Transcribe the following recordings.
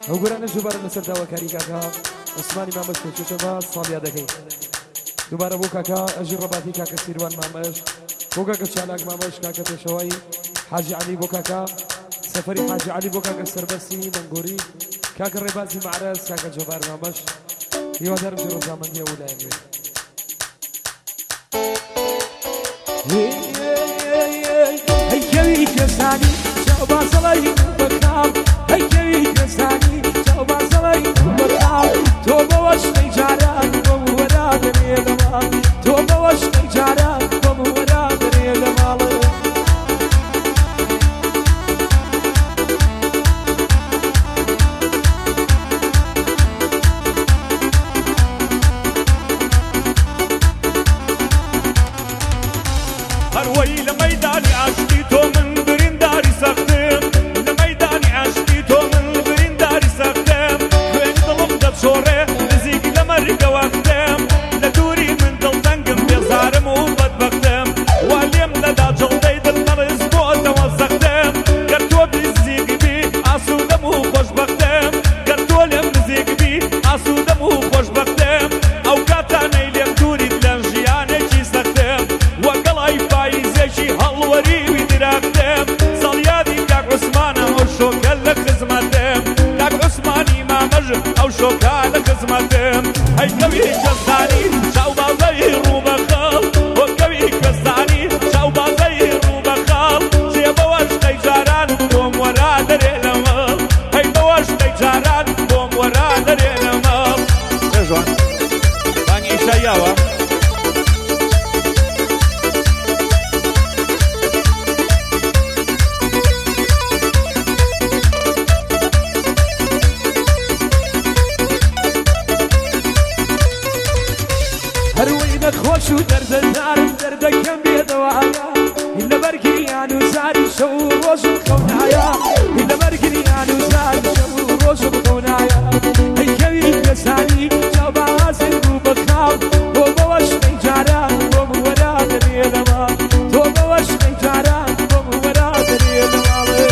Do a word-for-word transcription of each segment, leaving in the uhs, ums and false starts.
ئەو گۆرانە دووبارە لەسەر داواکاری کاکا عوسمانی مامەش پێشکەشەوە ساڵیا دەکەین دووبارە بۆ کاکا ئەژی ڕەباتی کاکە سیروان مامەش بۆ کاکە چالاک مامەش کاکە پێشەوەی حاجی عەلی بۆ کاکا سەفەری حاجی عەلی بۆ کاکە سەربەسی مەنگۆری کاکە ڕێبازی معرەز کاکە جەبار مامەش هیوادارم کە ڕۆژامەندی ئەو لایەنوێ هەیکەوی کەسانی چاو باسەڵی بەکاو هەیکەوی کەسانی چاو باسەڵی بەکاو تۆ بەوە شتەی جاران بۆم وەرا دەرێ لە ماڵ تۆ بەوە شتەی جاران بۆم وەرا دەرێ لە ماڵە هەروەی لە مەیدانی عاشقی تۆ من برینداری سەختم لە مەیدانی عاشقی تۆ من برینداری سەختم خوێن دڵم دەچۆڕێ نزیک لە مەرگە وەختم لە دووری من دڵتەنگم بێزارم و بەدبەختم وا لێم دەدا جڵدەی دڵنەڕز بۆتەوە سەختم گەر تۆ نزیک بی ئاسوودەم و خۆشبەختم گەر تۆ لێم نزیک بی ئاسوودەم و خۆشبەختم ئەو کاتانەی لێم دووریت لە ژیانێکی سەختم وەگەڵای پاییزێکی هەڵوەری ویدراختم سەڵیادی کاک عوسمانە ئەو شۆکە لە خزمەتم کاک عوسمانی مامەژ ئەو شۆکە لە خزمەتم هەیکەوی کەسانی چاوبازەی ڕووبەخەڵ وەکەوی کەسانی چاوبازەی ڕووبەخەڵ جێ بەوە شتەی جاران بۆم وەرا دەرێ لە مەڵ هەی بەوە شتەی جاران بۆم وەرا دەرێ لە مەڵ ڕێژوان بانگی ئیشاییاوە هەروەی نەخۆش و دەردەدارم دەردەکەم بێدەوایە لە بەرگریان و زاری شەو و ڕۆژ و خەونایە لە بەرگریان و زاری شەو و ڕۆژ و خەونایە هەیکەوی کەسانی چاو بەهازی ڕوو بەخاو تۆ بەوە شتەی جاران بۆم وەرا دەرێ لە ماڵ تۆ بەوە شتەی جاران بۆم وەرا دەرێ لە ماڵێ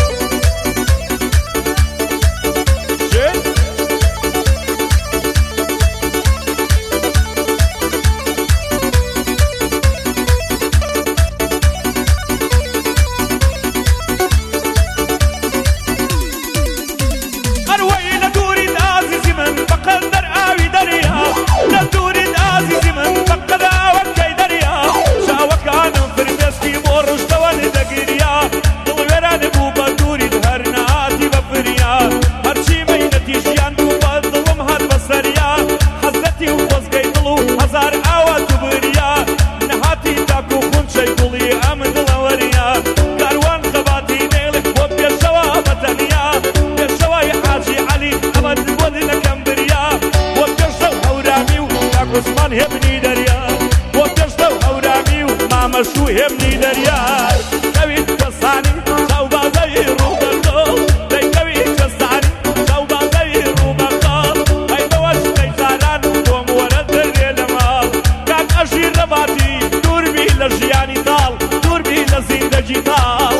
عوسمان هێمنی دەریا بۆ گەشتە و هەورامی و مامەشوو هێمنی دەریا کەویت کەسانی چاوبازەی ڕووبەخەڵ دەیکەویت کەسانی چاوبازەی ڕووبەخەڵ هەی بەوە شتەی جاران بۆم وەرە دەرێ لە ماڵ کاک ئەژی ڕەباتی دووربی لە ژیانی تاڵ دووربی لە زیندەگی تاڵ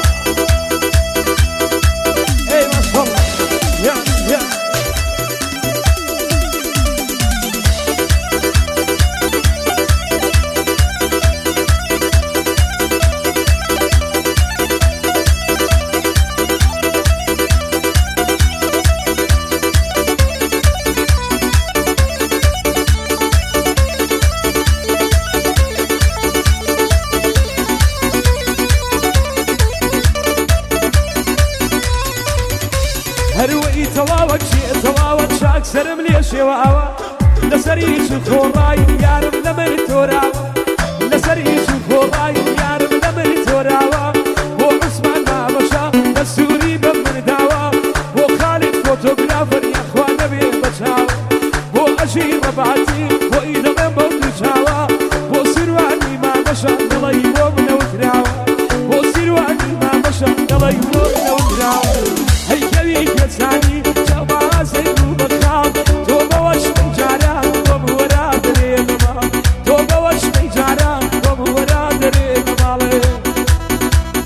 هەروەی تەواوە کێ تەواوە چاک سەرم لێ شێواوە لەسەر هیچ و خۆڕای یارم لە من تۆراوە لەسەر هیچ و خۆڕای یارم لە من تۆراوە بۆ عوسمان مامەشە بە سووری بە من داوە بۆ خالید فۆتۆگرافەر یاخوا نەبێ بەچاوە بۆ ئەژی ڕەباتی بۆی دەڵێم بەو دووچاوە بۆ سیروانی مامەشە دڵی بۆ منەوتراوە بۆ سیروانی مامەشە دڵی بۆ منەوتراوە هەیکەوی کەسانی چاو بەهازەی ڕوو بەخاو تۆ بەوە شتەی جاران بۆم وەرا دەرێ لە ماڵ تۆ بەوە شتەی جاران بۆم وەرا دەرێ لە ماڵێ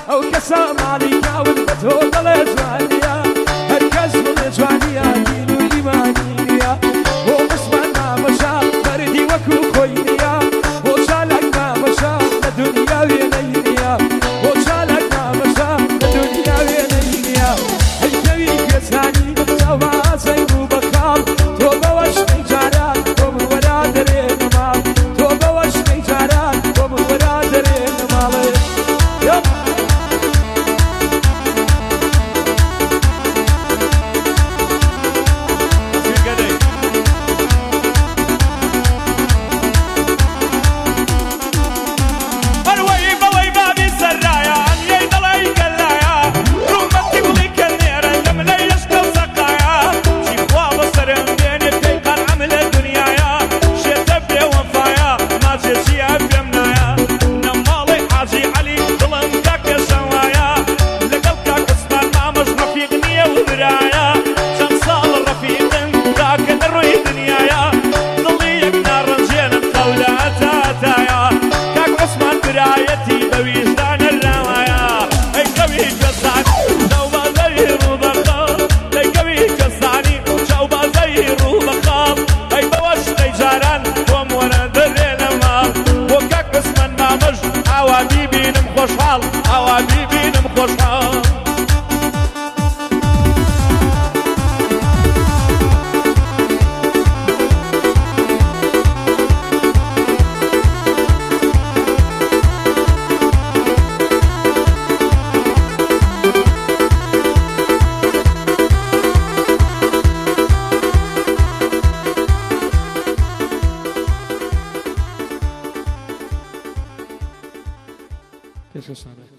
ئەو کەسە ماڵی کاون بە تۆ دەڵێ جوانیە هەرکەس بڵێ جوانیە دین و ئیمانی نییە بۆ عوسمان مامەشا بەردی وەکو خۆی نییە بۆ چالاک مامەشا لە دنیا وێنەی نییە بۆ چالاک مامەشا لە دنیا وێنەی نییە هەیکەوی گوێزانی چاوازەی ڕوو بە خاڵ تۆ بەوە شتەی جاران تۆ من وەرا دەرێنە ماڵ تۆ بەوە شتەی جاران تۆ من وەرا دەرێنە ماڵێ خوشحال ئەوا بیبینم خوشحال Teşekkür ederim.